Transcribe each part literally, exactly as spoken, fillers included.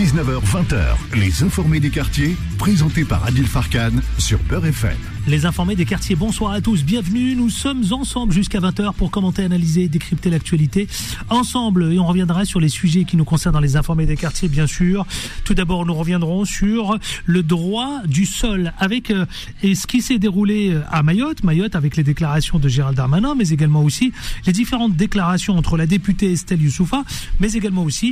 dix-neuf heures vingt, les informés des quartiers, présentés par Adil Farkan sur Beurre F M. Les informés des quartiers, bonsoir à tous, bienvenue. Nous sommes ensemble jusqu'à vingt heures pour commenter, analyser, décrypter l'actualité. Ensemble, et on reviendra sur les sujets qui nous concernent dans les informés des quartiers, bien sûr. Tout d'abord, nous reviendrons sur le droit du sol, avec euh, et ce qui s'est déroulé à Mayotte. Mayotte, avec les déclarations de Gérald Darmanin, mais également aussi les différentes déclarations entre la députée Estelle Youssoufa, mais également aussi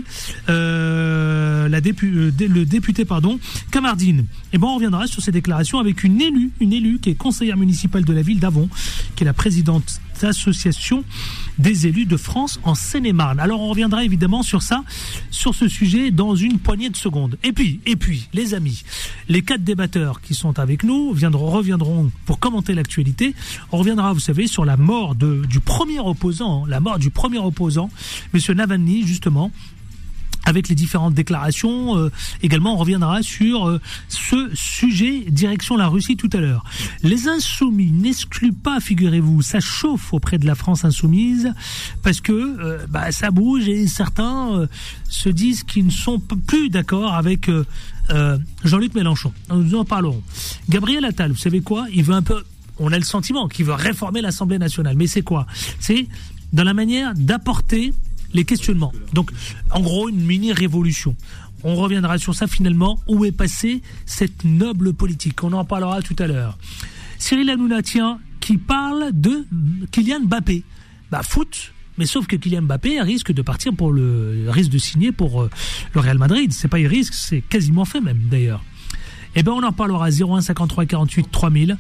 euh, la dépu, euh, le député pardon, Kamardine. Et bon, on reviendra sur ces déclarations avec une élue, une élue qui est conseillère municipale de la ville d'Avon, qui est la présidente d'association des élus de France en Seine-et-Marne. Alors on reviendra évidemment sur ça, sur ce sujet dans une poignée de secondes. Et puis, et puis, les amis, les quatre débatteurs qui sont avec nous viendront, reviendront pour commenter l'actualité. On reviendra, vous savez, sur la mort de, du premier opposant, la mort du premier opposant, Monsieur Navalny, justement, avec les différentes déclarations. Euh, également, on reviendra sur euh, ce sujet direction la Russie tout à l'heure. Les Insoumis n'excluent pas, figurez-vous, ça chauffe auprès de la France Insoumise, parce que euh, bah, ça bouge et certains euh, se disent qu'ils ne sont plus d'accord avec euh, euh, Jean-Luc Mélenchon. Nous en parlerons. Gabriel Attal, vous savez quoi ? Il veut un peu, on a le sentiment qu'il veut réformer l'Assemblée nationale. Mais c'est quoi ? C'est dans la manière d'apporter les questionnements. Donc, en gros, une mini-révolution. On reviendra sur ça finalement. Où est passée cette noble politique ? On en parlera tout à l'heure. Cyril Hanouna, tiens, qui parle de Kylian Mbappé. Bah, foot, mais sauf que Kylian Mbappé risque de partir pour le... risque de signer pour euh, le Real Madrid. C'est pas il risque, c'est quasiment fait même, d'ailleurs. Eh ben, on en parlera. zéro un cinquante-trois quarante-huit trois mille.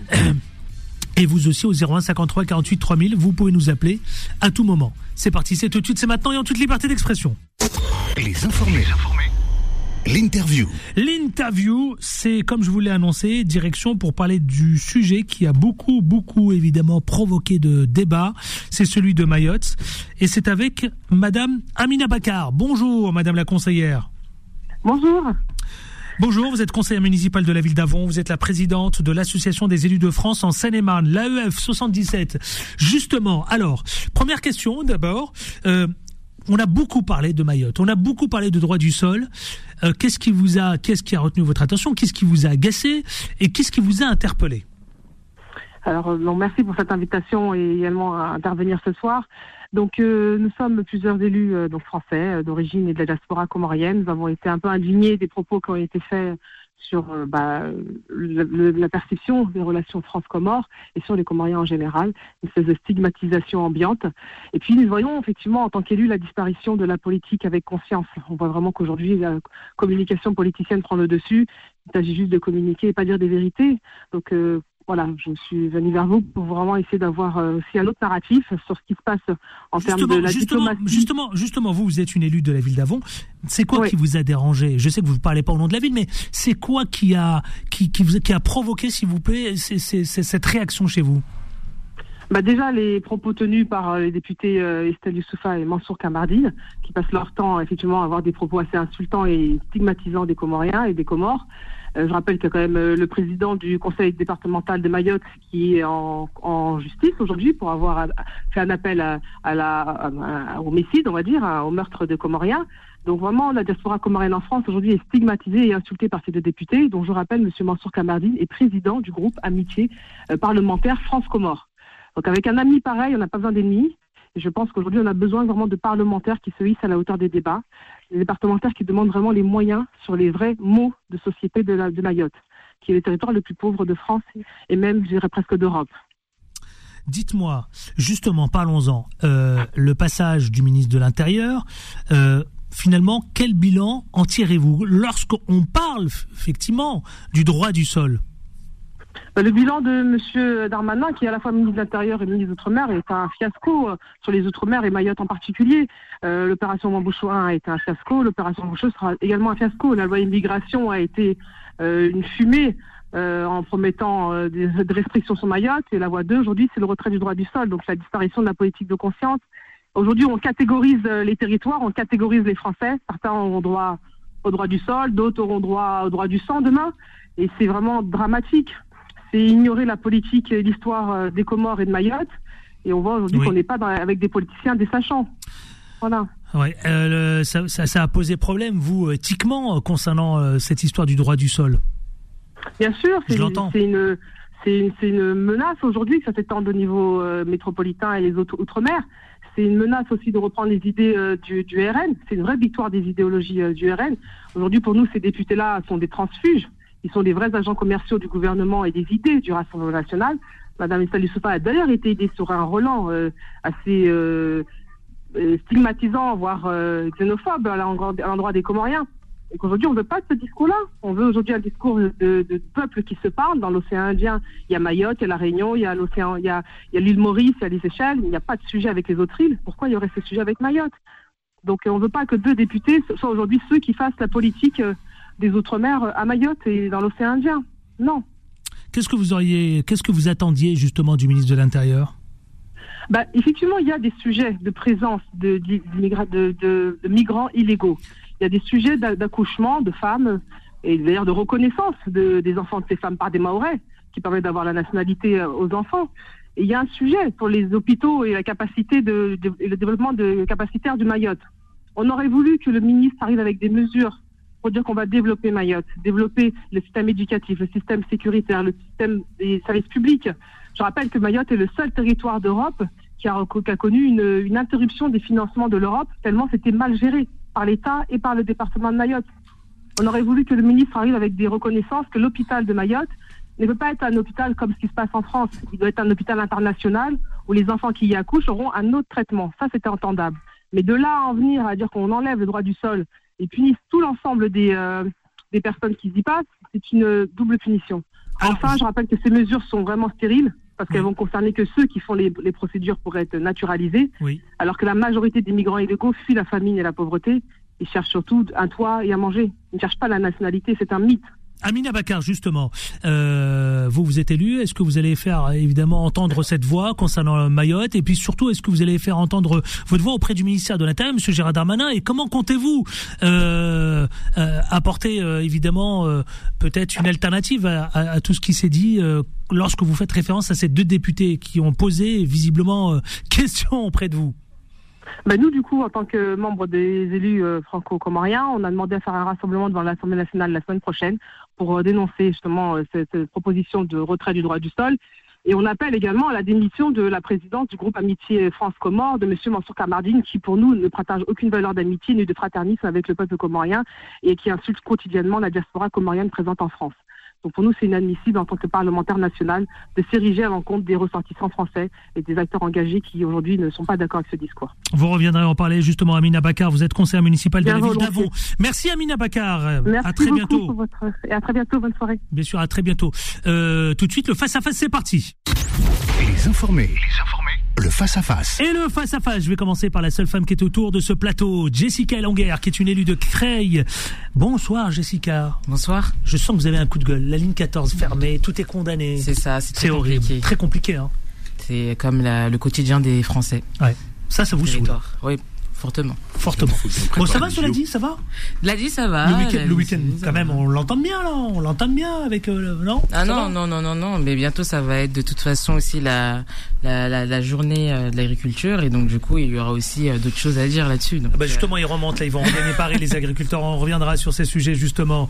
Et vous aussi au zéro un cinquante-trois quarante-huit trois mille, vous pouvez nous appeler à tout moment. C'est parti, c'est tout de suite, c'est maintenant et en toute liberté d'expression. Les informés. L'interview. L'interview, c'est comme je vous l'ai annoncé, direction pour parler du sujet qui a beaucoup, beaucoup évidemment provoqué de débats. C'est celui de Mayotte. Et c'est avec Madame Amina Bakar. Bonjour Madame la conseillère. Bonjour. Bonjour, vous êtes conseillère municipale de la ville d'Avon, vous êtes la présidente de l'association des élus de France en Seine-et-Marne, l'A E F soixante-dix-sept. Justement, alors, première question d'abord, euh, on a beaucoup parlé de Mayotte, on a beaucoup parlé de droit du sol. Euh, qu'est-ce qui vous a, qu'est-ce qui a retenu votre attention, qu'est-ce qui vous a agacé et qu'est-ce qui vous a interpellé ? Alors, bon, merci pour cette invitation et également à intervenir ce soir. Donc, euh, nous sommes plusieurs élus euh, donc français euh, d'origine et de la diaspora comorienne. Nous avons été un peu indignés des propos qui ont été faits sur euh, bah, le, le, la perception des relations France-Comores et sur les Comoriens en général, une espèce de stigmatisation ambiante. Et puis, nous voyons effectivement en tant qu'élus la disparition de la politique avec conscience. On voit vraiment qu'aujourd'hui, la communication politicienne prend le dessus. Il s'agit juste de communiquer et pas dire des vérités. Donc, euh, Voilà, je suis venue vers vous pour vraiment essayer d'avoir euh, aussi un autre narratif sur ce qui se passe en justement, termes de la justement, diplomatie. Justement, justement, vous, vous êtes une élue de la ville d'Avon. C'est quoi oui. qui vous a dérangé ? Je sais que vous ne parlez pas au nom de la ville, mais c'est quoi qui a, qui, qui, vous, qui a provoqué, s'il vous plaît, c'est, c'est, c'est cette réaction chez vous ? Bah déjà, les propos tenus par les députés euh, Estelle Youssoufa et Mansour Kamardine, qui passent leur temps effectivement à avoir des propos assez insultants et stigmatisants des Comoriens et des Comores. Euh, je rappelle qu'il y a quand même euh, le président du conseil départemental de Mayotte qui est en, en justice aujourd'hui pour avoir a, fait un appel à, à la, à, à, au homicide, on va dire, à, au meurtre de Comoriens. Donc vraiment, la diaspora comorienne en France aujourd'hui est stigmatisée et insultée par ces deux députés, dont je rappelle, M. Mansour Kamardine est président du groupe Amitié euh, parlementaire France-Comores. Donc avec un ami pareil, on n'a pas besoin d'ennemis. Et je pense qu'aujourd'hui, on a besoin vraiment de parlementaires qui se hissent à la hauteur des débats, des parlementaires qui demandent vraiment les moyens sur les vrais maux de société de, la, de Mayotte, qui est le territoire le plus pauvre de France et même, je dirais, presque d'Europe. Dites-moi, justement, parlons-en. Euh, le passage du ministre de l'Intérieur, euh, finalement, quel bilan en tirez-vous lorsqu'on parle, effectivement, du droit du sol ? Le bilan de M. Darmanin, qui est à la fois ministre de l'Intérieur et ministre des Outre-mer, est un fiasco euh, sur les Outre-mer et Mayotte en particulier. Euh, l'opération Wambouchou un a été un fiasco, l'opération Wambouchou sera également un fiasco. La loi immigration a été euh, une fumée euh, en promettant euh, des, des restrictions sur Mayotte. Et la voie deux, aujourd'hui, c'est le retrait du droit du sol, donc la disparition de la politique de conscience. Aujourd'hui, on catégorise les territoires, on catégorise les Français. Certains auront droit au droit du sol, d'autres auront droit au droit du sang demain. Et c'est vraiment dramatique. C'est ignorer la politique et l'histoire des Comores et de Mayotte. Et on voit aujourd'hui oui. qu'on n'est pas dans, avec des politiciens des sachants. Voilà. Ouais, euh, le, ça, ça, ça a posé problème, vous, éthiquement, concernant euh, cette histoire du droit du sol. Bien sûr, c'est, Je l'entends. c'est une, c'est une, c'est une menace aujourd'hui que ça s'étende au niveau euh, métropolitain et les autres outre-mer. C'est une menace aussi de reprendre les idées euh, du, du R N. C'est une vraie victoire des idéologies euh, du R N. Aujourd'hui, pour nous, ces députés-là sont des transfuges. Ils sont des vrais agents commerciaux du gouvernement et des idées du Rassemblement national. Madame Estelle Youssouffa a d'ailleurs été aidée sur un Roland euh, assez euh, stigmatisant, voire euh, xénophobe à l'endroit des Comoriens. Et qu'aujourd'hui, on ne veut pas de ce discours-là. On veut aujourd'hui un discours de, de peuples qui se parlent. Dans l'océan Indien, il y a Mayotte, il y a la Réunion, il y a l'océan, il y a, il y a l'île Maurice, il y a les Seychelles. Il n'y a pas de sujet avec les autres îles. Pourquoi il y aurait ce sujet avec Mayotte? Donc, on ne veut pas que deux députés soient aujourd'hui ceux qui fassent la politique des Outre-mer à Mayotte et dans l'océan Indien. Non. Qu'est-ce que vous auriez, qu'est-ce que vous attendiez justement du ministre de l'Intérieur? Bah, effectivement, il y a des sujets de présence de, de, de, de, de migrants illégaux. Il y a des sujets d'accouchement de femmes et d'ailleurs de reconnaissance de, des enfants de ces femmes par des Mahorais qui permettent d'avoir la nationalité aux enfants. Et il y a un sujet pour les hôpitaux et la capacité de, de et le développement de capacitaire du Mayotte. On aurait voulu que le ministre arrive avec des mesures pour dire qu'on va développer Mayotte, développer le système éducatif, le système sécuritaire, le système des services publics. Je rappelle que Mayotte est le seul territoire d'Europe qui a, qui a connu une, une interruption des financements de l'Europe tellement c'était mal géré par l'État et par le département de Mayotte. On aurait voulu que le ministre arrive avec des reconnaissances que l'hôpital de Mayotte ne peut pas être un hôpital comme ce qui se passe en France. Il doit être un hôpital international où les enfants qui y accouchent auront un autre traitement. Ça, c'était entendable. Mais de là à en venir à dire qu'on enlève le droit du sol et punisse tout l'ensemble des, euh, des personnes qui y passent, c'est une double punition. Enfin, je rappelle que ces mesures sont vraiment stériles parce qu'elles oui. vont concerner que ceux qui font les, les procédures pour être naturalisés, oui. alors que la majorité des migrants illégaux fuient la famine et la pauvreté. Ils cherchent surtout un toit et à manger. Ils ne cherchent pas la nationalité, c'est un mythe. Amina Bakar, justement, euh, vous, vous êtes élu. Est-ce que vous allez faire, évidemment, entendre cette voix concernant Mayotte? Et puis surtout, est-ce que vous allez faire entendre votre voix auprès du ministère de l'Intérieur, M. Gérald Darmanin? Et comment comptez-vous euh, euh, apporter, euh, évidemment, euh, peut-être une alternative à, à, à tout ce qui s'est dit euh, lorsque vous faites référence à ces deux députés qui ont posé, visiblement, euh, question auprès de vous? Ben nous, du coup, en tant que membres des élus euh, franco-comoriens, on a demandé à faire un rassemblement devant l'Assemblée nationale la semaine prochaine pour euh, dénoncer justement euh, cette, cette proposition de retrait du droit du sol. Et on appelle également à la démission de la présidente du groupe Amitié France-Comore, de M. Mansour Kamardine, qui pour nous ne partage aucune valeur d'amitié ni de fraternisme avec le peuple comorien et qui insulte quotidiennement la diaspora comorienne présente en France. Donc pour nous, c'est inadmissible en tant que parlementaire national de s'ériger à l'encontre des ressortissants français et des acteurs engagés qui aujourd'hui ne sont pas d'accord avec ce discours. Vous reviendrez en parler justement, Amina Bakar. Vous êtes conseillère municipale de la ville d'Avon. Merci Amina Bakar. Merci à très beaucoup bientôt. Pour votre... Et à très bientôt, bonne soirée. Bien sûr, à très bientôt. Euh, tout de suite, le face-à-face, c'est parti. Les informés. Les informés. Le face-à-face. Et le face-à-face, je vais commencer par la seule femme qui est autour de ce plateau, Jessica Longuer, qui est une élue de Creil. Bonsoir Jessica. Bonsoir. Je sens que vous avez un coup de gueule. La ligne quatorze fermée, tout est condamné. C'est ça, c'est très c'est compliqué. horrible. Très compliqué. Hein. C'est comme la, le quotidien des Français. Ouais. Ça, ça vous saoule. Oui, fortement. Fortement. Bon, ça va, cela dit, ça va? La dit, ça va. Le week-end, le week-end quand même, on l'entend bien, là. On l'entend bien avec, euh, non? Ah non, non, non, non, non. Mais bientôt, ça va être de toute façon aussi la, la, la, la journée euh, de l'agriculture. Et donc, du coup, il y aura aussi euh, d'autres choses à dire là-dessus. Donc, ah bah justement, euh... ils remontent, là. Ils vont regagner Paris, les agriculteurs. On reviendra sur ces sujets, justement.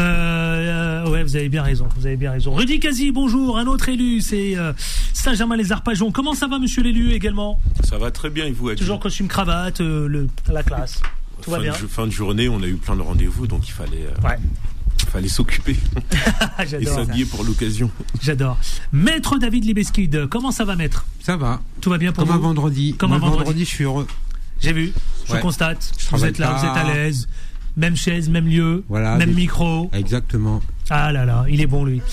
Euh, euh, ouais, vous avez bien raison. Vous avez bien raison. Rudy Kazi, bonjour. Un autre élu, c'est euh, Saint-Germain-les-Arpajons. Comment ça va, monsieur l'élu, également? Ça va très bien, et vous, Adil? Toujours costume cravate, euh, le, la classe. Tout fin, va bien. De, fin de journée, on a eu plein de rendez-vous, donc il fallait, euh, ouais. il fallait s'occuper et s'habiller pour l'occasion. J'adore. Maître David Libeskid, comment ça va, maître? Ça va. Tout va bien pour Comme vous? un vendredi. Comme Moi, un vendredi. vendredi, je suis heureux. J'ai vu, je ouais. constate. Je vous êtes là, pas. vous êtes à l'aise. Même chaise, même lieu, voilà, même des... micro. Exactement. Ah là là, il est bon lui.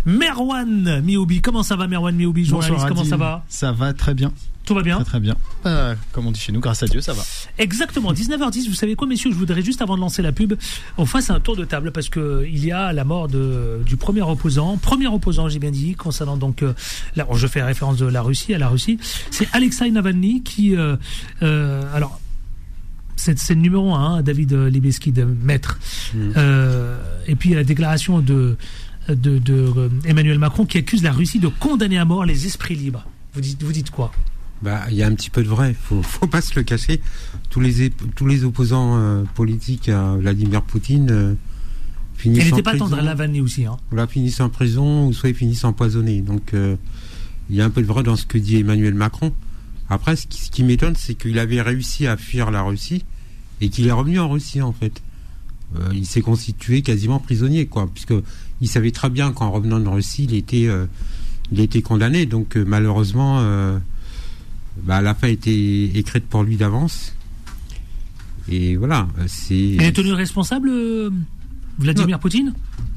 Merwan Mioubi, comment ça va Merwan Mioubi, journaliste? Bonsoir, comment Adil. ça va? Ça va très bien. Tout va bien? Très très bien. Euh, comme on dit chez nous, grâce à Dieu, ça va. Exactement. dix-neuf heures dix, vous savez quoi, messieurs? Je voudrais juste, avant de lancer la pub, on fasse un tour de table parce que il y a la mort de, du premier opposant. Premier opposant, j'ai bien dit, concernant donc, euh, là, je fais référence de la Russie, à la Russie. C'est Alexei Navalny qui, euh, euh, alors, c'est, c'est le numéro un, hein, David Libeskid, maître. Mmh. Euh, et puis, il y a la déclaration de, de, de euh, Emmanuel Macron qui accuse la Russie de condamner à mort les esprits libres. Vous dites, vous dites quoi? Bah, il y a un petit peu de vrai, faut, faut pas se le cacher. Tous les, tous les opposants euh, politiques à Vladimir Poutine euh, finissent Il en n'était pas prison. tendre à Navalny aussi. Hein. Voilà, finissent en prison ou soit ils finissent empoisonnés. Donc, il euh, y a un peu de vrai dans ce que dit Emmanuel Macron. Après, ce qui, ce qui m'étonne, c'est qu'il avait réussi à fuir la Russie et qu'il est revenu en Russie, en fait. Euh, il s'est constitué quasiment prisonnier, quoi, puisque il savait très bien qu'en revenant de Russie, il était, euh, il était condamné. Donc, euh, malheureusement... Euh, Bah, la fin a été écrite pour lui d'avance. Et voilà, c'est... Il est tenu responsable, euh, Vladimir non. Poutine ?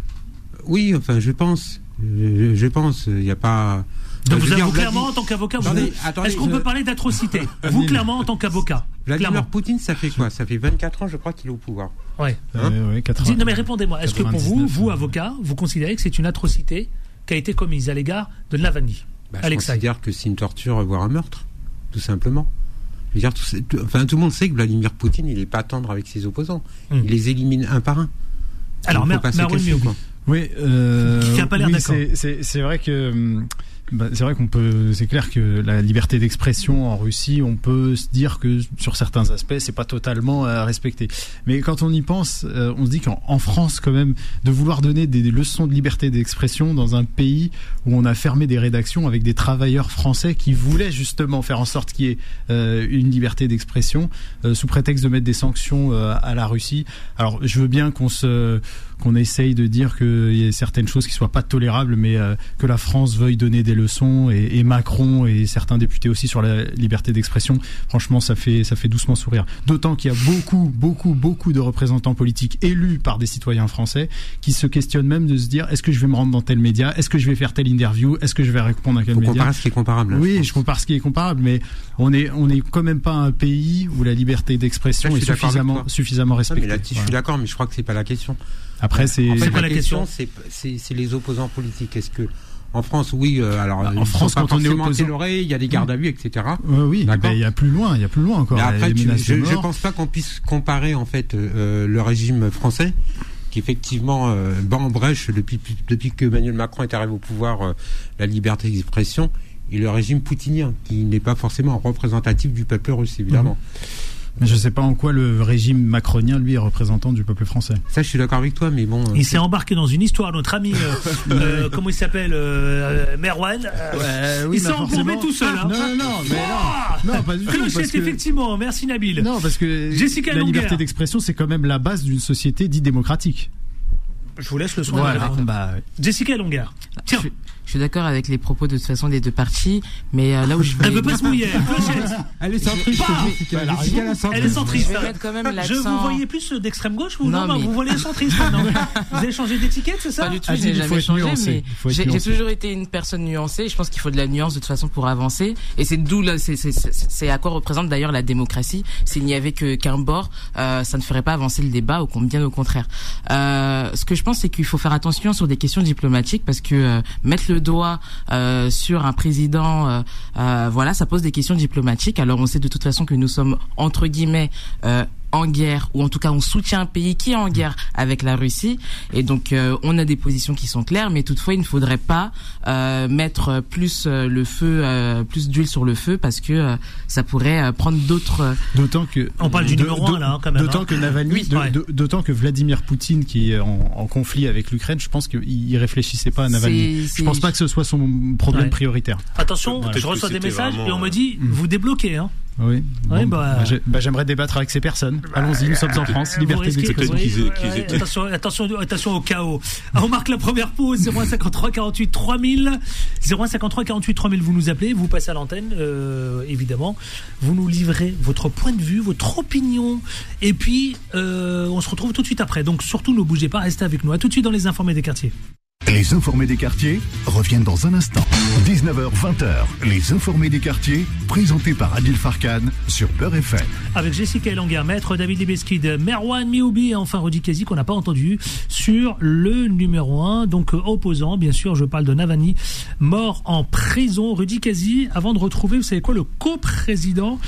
Oui, enfin, je pense. Je, je pense. Il n'y a pas... Donc, vous, vous clairement, en tant qu'avocat, attendez, vous... attendez, est-ce qu'on je... peut parler d'atrocité ? Vous, clairement, en tant qu'avocat. Vladimir clairement. Poutine, ça fait quoi ? Ça fait vingt-quatre ans, je crois, qu'il est au pouvoir. Ouais. Hein euh, ouais quatre-vingts, non, mais répondez-moi. Est-ce que pour vous, vous, avocat, vous considérez que c'est une atrocité qui a été commise à l'égard de Navalny ? bah, Je considère que c'est une torture, voire un meurtre. Tout simplement. Je veux dire, tout, tout, enfin, tout le monde sait que Vladimir Poutine, il n'est pas tendre avec ses opposants. Mmh. Il les élimine un par un. Alors, Marouane Mioubi. Oui, euh, qui n'a pas l'air oui, d'accord. C'est, c'est, c'est vrai que. Bah, c'est vrai qu'on peut, c'est clair que la liberté d'expression en Russie, on peut se dire que sur certains aspects, c'est pas totalement euh, respecté. Mais quand on y pense, euh, on se dit qu'en en France, quand même, de vouloir donner des, des leçons de liberté d'expression dans un pays où on a fermé des rédactions avec des travailleurs français qui voulaient justement faire en sorte qu'il y ait euh, une liberté d'expression euh, sous prétexte de mettre des sanctions euh, à la Russie. Alors, je veux bien qu'on se qu'on essaye de dire qu'il y a certaines choses qui soient pas tolérables, mais euh, que la France veuille donner des leçons et, et Macron et certains députés aussi sur la liberté d'expression, franchement, ça fait ça fait doucement sourire. D'autant qu'il y a beaucoup, beaucoup, beaucoup de représentants politiques élus par des citoyens français qui se questionnent même de se dire est-ce que je vais me rendre dans tel média, est-ce que je vais faire telle interview, est-ce que je vais répondre à quel Faut média. comparer ce qui est comparable. Là, oui, je, je compare ce qui est comparable, mais on est on est quand même pas un pays où la liberté d'expression là, est suffisamment suffisamment respectée. Non, mais là, voilà. Je suis d'accord, mais je crois que c'est pas la question. Après, c'est, en fait, c'est pas la, la question, question. C'est, c'est, c'est les opposants politiques. Est-ce que en France, oui, euh, alors en France, quand on est opposant, il y a des gardes à vue, et cetera. Euh, oui, ben, il y a plus loin, il y a plus loin encore. Mais après, tu, je, je pense pas qu'on puisse comparer en fait euh, le régime français, qui effectivement euh, bat en brèche depuis depuis que Emmanuel Macron est arrivé au pouvoir, euh, la liberté d'expression, et le régime poutinien, qui n'est pas forcément représentatif du peuple russe, évidemment. Mmh. Mais je ne sais pas en quoi le régime macronien, lui, est représentant du peuple français. Ça, je suis d'accord avec toi, mais bon... Il s'est embarqué dans une histoire, notre ami, euh, euh, comment il s'appelle, euh, Merwan. Euh, ouais, oui, il s'est embourbé tout seul. Hein. Non, non, non, mais non, non, pas du tout. Clochette, que... effectivement, merci Nabil. Non, parce que Jessica la Longuer. liberté d'expression, c'est quand même la base d'une société dite démocratique. Je vous laisse le soin. Voilà, de bah, Jessica Longuer. Tiens. Je, je suis d'accord avec les propos de toute façon des deux parties, mais euh, là où je veux... Elle veut pas se mouiller. Elle est centriste. Elle est centriste. Je vais mettre quand même l'accent. Je vous voyais plus d'extrême gauche, vous non, non mais... vous voyez centriste maintenant. Vous avez changé d'étiquette, c'est ça? Pas du tout, j'ai jamais changé, mais j'ai, j'ai toujours été une personne nuancée. Je pense qu'il faut de la nuance de toute façon pour avancer, et c'est d'où là, c'est, c'est, c'est, c'est à quoi représente d'ailleurs la démocratie. S'il n'y avait que qu'un bord, euh, ça ne ferait pas avancer le débat, ou bien au contraire. Euh, ce que je pense, c'est qu'il faut faire attention sur des questions diplomatiques, parce que euh, mettre le doigt euh, sur un président, euh, euh, voilà, ça pose des questions diplomatiques. Alors on sait de toute façon que nous sommes entre guillemets euh, en guerre, ou en tout cas on soutient un pays qui est en guerre avec la Russie, et donc euh, on a des positions qui sont claires, mais toutefois il ne faudrait pas euh, mettre plus euh, le feu, euh, plus d'huile sur le feu, parce que euh, ça pourrait euh, prendre d'autres. Euh... D'autant que on parle du de, numéro un là, hein, quand même. D'autant hein. que Navalny, oui, de, ouais. de, d'autant que Vladimir Poutine, qui est en, en conflit avec l'Ukraine, je pense qu'il réfléchissait pas à Navalny. C'est, je pense c'est... pas que ce soit son problème ouais. prioritaire. Attention, voilà. Je reçois des messages vraiment... et on me dit mmh. vous débloquez, hein. Oui. Ouais, bon, bah... Bah, j'ai, bah, j'aimerais débattre avec ces personnes. Bah, allons-y, nous sommes en France. Liberté d'expression. Oui, qu'ils, qu'ils étaient... attention, attention, attention au chaos. On marque la première pause. zéro un cinquante-trois quarante-huit trois mille. zéro un cinquante-trois quarante-huit trois mille. Vous nous appelez, vous passez à l'antenne, euh, évidemment. Vous nous livrez votre point de vue, votre opinion. Et puis, euh, on se retrouve tout de suite après. Donc, surtout, ne bougez pas, restez avec nous. À tout de suite dans les Informés des quartiers. Les Informés des quartiers reviennent dans un instant. dix-neuf heures vingt. Les Informés des quartiers, présentés par Adil Farkan sur Beurre F M. Avec Jessica Longuer, Maître David Libeskid, Merwan Mioubi et enfin Rudi Kazi, qu'on n'a pas entendu, sur le numéro un, donc opposant, bien sûr, je parle de Navalny, mort en prison. Rudi Kazi, avant de retrouver, vous savez quoi, le coprésident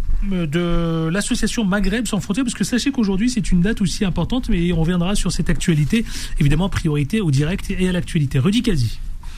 de l'association Maghreb sans frontières, parce que sachez qu'aujourd'hui c'est une date aussi importante, mais on reviendra sur cette actualité, évidemment priorité au direct et à l'actualité. Rudi Kazi.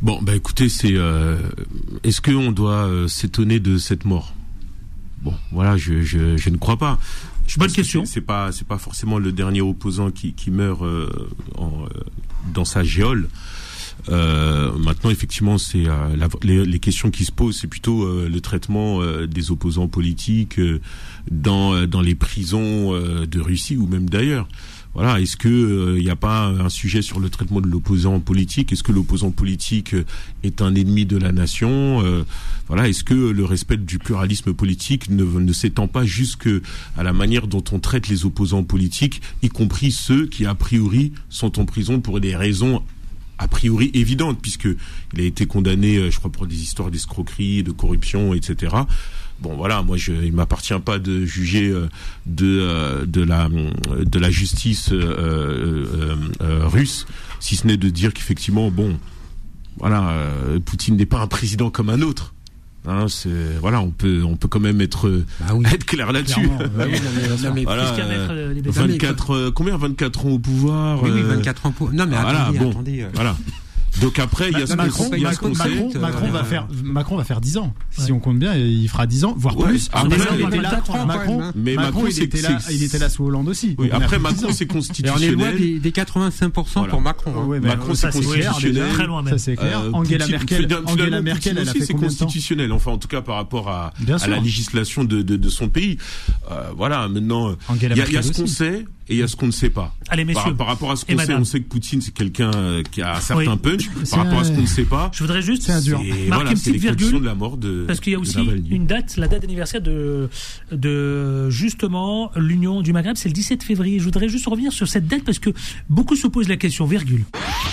Bon, bah écoutez, c'est euh, est-ce qu'on doit euh, s'étonner de cette mort? Bon, voilà, je, je, je ne crois pas. Je Bonne question. C'est, c'est pas, c'est pas forcément le dernier opposant qui, qui meurt euh, en, euh, dans sa géole. Euh, maintenant, effectivement, c'est euh, la, les, les questions qui se posent, c'est plutôt euh, le traitement euh, des opposants politiques euh, dans euh, dans les prisons euh, de Russie ou même d'ailleurs. Voilà, est-ce que il euh, n'y a pas un sujet sur le traitement de l'opposant politique? Est-ce que l'opposant politique est un ennemi de la nation? euh, Voilà, est-ce que le respect du pluralisme politique ne, ne s'étend pas jusque à la manière dont on traite les opposants politiques, y compris ceux qui a priori sont en prison pour des raisons a priori évidentes, puisque il a été condamné, je crois, pour des histoires d'escroquerie, de corruption, et cetera. Bon, voilà, moi, je, il m'appartient pas de juger euh, de euh, de la de la justice euh, euh, euh, russe, si ce n'est de dire qu'effectivement, bon, voilà, euh, Poutine n'est pas un président comme un autre. Hein, c'est voilà, on peut on peut quand même être bah oui. être clair là-dessus. Bah oui, non, mais, non, mais voilà, euh, vingt-quatre euh, combien vingt-quatre ans au pouvoir. Oui, oui, vingt-quatre ans au pouvoir. Non mais voilà, attendez, bon, attendez. Euh... Voilà. Donc après, il y a ce Macron, qu'on, il y a ce qu'on Macron, sait. Macron euh, va faire, Macron va faire dix ans. Ouais. Si on compte bien, il fera dix ans, voire ouais. plus. Après, il était là, Macron, mais Macron, Macron, il était là, il était là sous Hollande aussi. Oui, après, Macron, c'est constitutionnel. Et on est loin des, des quatre-vingt-cinq pour cent voilà. pour Macron. Hein. Ouais, Macron, c'est constitutionnel. Très loin même. Ça, c'est clair. Euh, Angela Merkel, Angela Merkel, elle a fait c'est constitutionnel. Enfin, en tout cas, par rapport à, à la législation de, de, de son pays. Euh, voilà, maintenant, il y a, y a ce qu'on sait et il y a ce qu'on ne sait pas. Allez, messieurs. Par, par rapport à ce qu'on sait, on sait que Poutine, c'est quelqu'un qui a un certain oui. punch. Par rapport à ce qu'on ne sait pas. Je voudrais juste c'est un dur. marquer voilà, une petite virgule de la mort de, parce qu'il y a aussi une date, la date d'anniversaire de, de justement l'Union du Maghreb, c'est le dix-sept février. Je voudrais juste revenir sur cette date parce que beaucoup se posent la question, virgule.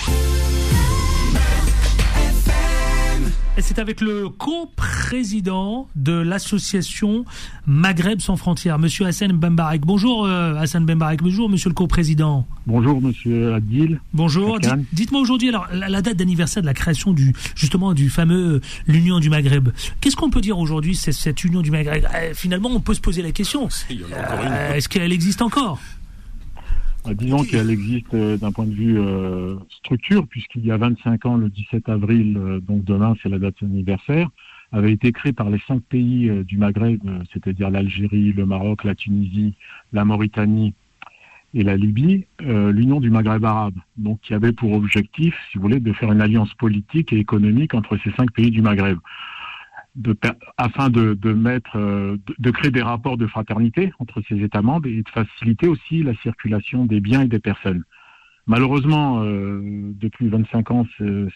Et c'est avec le co-président de l'association Maghreb sans frontières, Monsieur Hassan Bembarek. Bonjour euh, Hassan Bembarek, bonjour Monsieur le co-président. Bonjour Monsieur Adil. Bonjour. Dites, dites-moi aujourd'hui alors la, la date d'anniversaire de la création du justement du fameux l'Union du Maghreb. Qu'est-ce qu'on peut dire aujourd'hui c'est cette Union du Maghreb? euh, Finalement, on peut se poser la question. Euh, est-ce qu'elle existe encore? Disons qu'elle existe euh, d'un point de vue euh, structure, puisqu'il y a vingt-cinq ans, le dix-sept avril, euh, donc demain c'est la date anniversaire, avait été créée par les cinq pays euh, du Maghreb, euh, c'est-à-dire l'Algérie, le Maroc, la Tunisie, la Mauritanie et la Libye, euh, l'Union du Maghreb arabe, donc qui avait pour objectif, si vous voulez, de faire une alliance politique et économique entre ces cinq pays du Maghreb. De, afin de, de mettre, euh, de, de créer des rapports de fraternité entre ces États membres et de faciliter aussi la circulation des biens et des personnes. Malheureusement, euh, depuis vingt-cinq ans,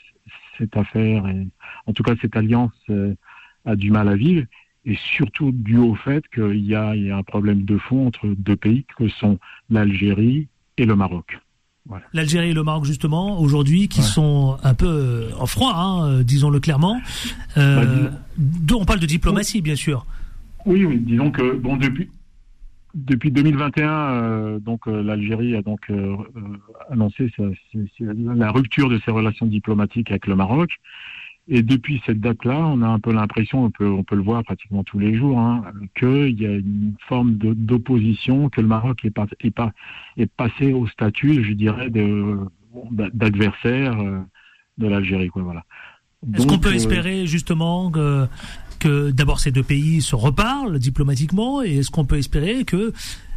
cette affaire, et, en tout cas cette alliance, euh, a du mal à vivre, et surtout dû au fait qu'il y a, il y a un problème de fond entre deux pays que sont l'Algérie et le Maroc. Voilà. L'Algérie et le Maroc justement aujourd'hui qui ouais. sont un peu en froid, hein, disons-le clairement. Euh, bah, on parle de diplomatie, bien sûr. Oui, oui. Disons que bon depuis depuis deux mille vingt et un, euh, donc euh, l'Algérie a donc euh, euh, annoncé sa, sa, sa, la rupture de ses relations diplomatiques avec le Maroc. Et depuis cette date-là, on a un peu l'impression, on peut, on peut le voir pratiquement tous les jours, hein, qu'il y a une forme de, d'opposition, que le Maroc est, pas, est, pas, est passé au statut, je dirais, de, d'adversaire de l'Algérie, quoi, voilà. Est-ce Donc, qu'on peut euh, espérer justement que, que d'abord ces deux pays se reparlent diplomatiquement, et est-ce qu'on peut espérer que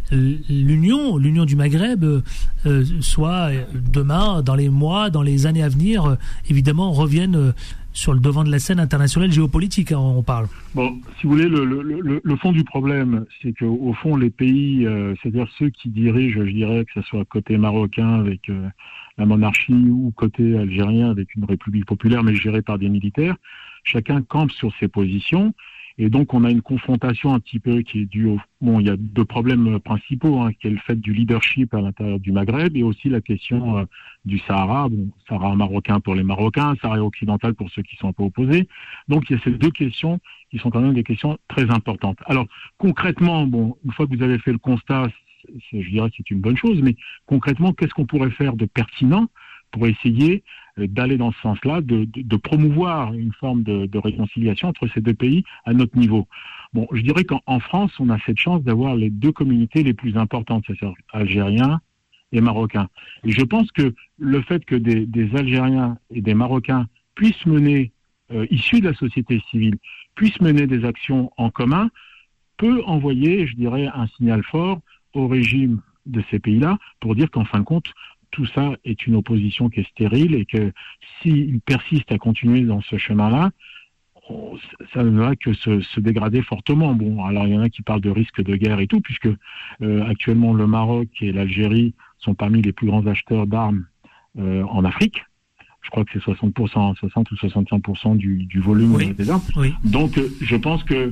l'Union, l'Union du Maghreb euh, soit demain, dans les mois, dans les années à venir, euh, évidemment, revienne euh, sur le devant de la scène internationale géopolitique, hein, on parle. Bon, si vous voulez, le, le, le, le fond du problème, c'est qu'au fond, les pays, euh, c'est-à-dire ceux qui dirigent, je dirais, que ce soit côté marocain avec euh, la monarchie ou côté algérien avec une république populaire, mais gérée par des militaires, chacun campe sur ses positions. Et donc, on a une confrontation un petit peu qui est due au... Bon, il y a deux problèmes principaux, hein, qui est le fait du leadership à l'intérieur du Maghreb et aussi la question euh, du Sahara. Bon, Sahara marocain pour les Marocains, Sahara occidental pour ceux qui sont un peu opposés. Donc, il y a ces deux questions qui sont quand même des questions très importantes. Alors, concrètement, bon, une fois que vous avez fait le constat, c'est, je dirais que c'est une bonne chose, mais concrètement, qu'est-ce qu'on pourrait faire de pertinent pour essayer d'aller dans ce sens-là, de, de, de promouvoir une forme de, de réconciliation entre ces deux pays à notre niveau. Bon, je dirais qu'en France, on a cette chance d'avoir les deux communautés les plus importantes, c'est-à-dire algériens et marocains. Et je pense que le fait que des, des Algériens et des Marocains puissent mener, euh, issus de la société civile, puissent mener des actions en commun, peut envoyer, je dirais, un signal fort au régime de ces pays-là pour dire qu'en fin de compte, tout ça est une opposition qui est stérile et que s'ils persistent à continuer dans ce chemin-là, on, ça ne va que se, se dégrader fortement. Bon, alors il y en a qui parlent de risque de guerre et tout, puisque euh, actuellement le Maroc et l'Algérie sont parmi les plus grands acheteurs d'armes euh, en Afrique. Je crois que c'est soixante pour cent, soixante ou soixante-quinze pour cent du, du volume oui. des armes. Oui. Donc euh, je pense que...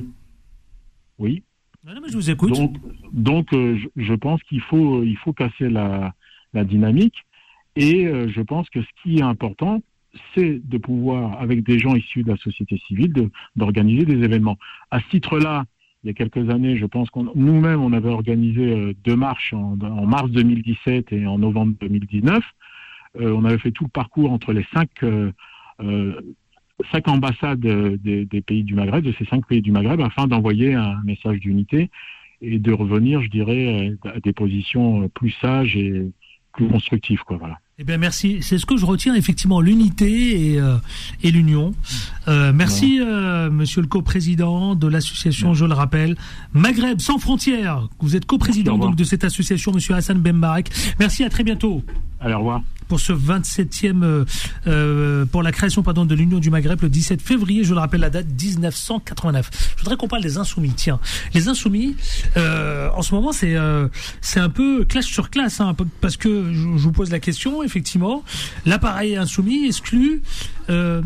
Oui. Non, non, mais je vous écoute. Donc, donc euh, je, je pense qu'il faut, il faut casser la, la dynamique. Et euh, je pense que ce qui est important, c'est de pouvoir, avec des gens issus de la société civile, de, d'organiser des événements. À ce titre-là, il y a quelques années, je pense qu'on nous-mêmes, on avait organisé euh, deux marches en, en mars deux mille dix-sept et en novembre deux mille dix-neuf. Euh, on avait fait tout le parcours entre les cinq, euh, euh, cinq ambassades des, des pays du Maghreb, de ces cinq pays du Maghreb, afin d'envoyer un message d'unité et de revenir, je dirais, à des positions plus sages et plus constructives, quoi, voilà. Eh bien, merci. C'est ce que je retiens, effectivement, l'unité et, euh, et l'union. Euh, merci, euh, monsieur le coprésident de l'association, je le rappelle, Maghreb sans frontières. Vous êtes coprésident donc de cette association, monsieur Hassan Benbarek. Merci, à très bientôt. Allez, au revoir. Pour ce vingt-septième, euh, euh, pour la création, pardon, de l'Union du Maghreb, le dix-sept février, je le rappelle la date, dix-neuf cent quatre-vingt-neuf. Je voudrais qu'on parle des Insoumis. Tiens, les Insoumis, euh, en ce moment, c'est euh, c'est un peu clash sur classe, hein, parce que je, je vous pose la question, effectivement, l'appareil Insoumis exclut, euh,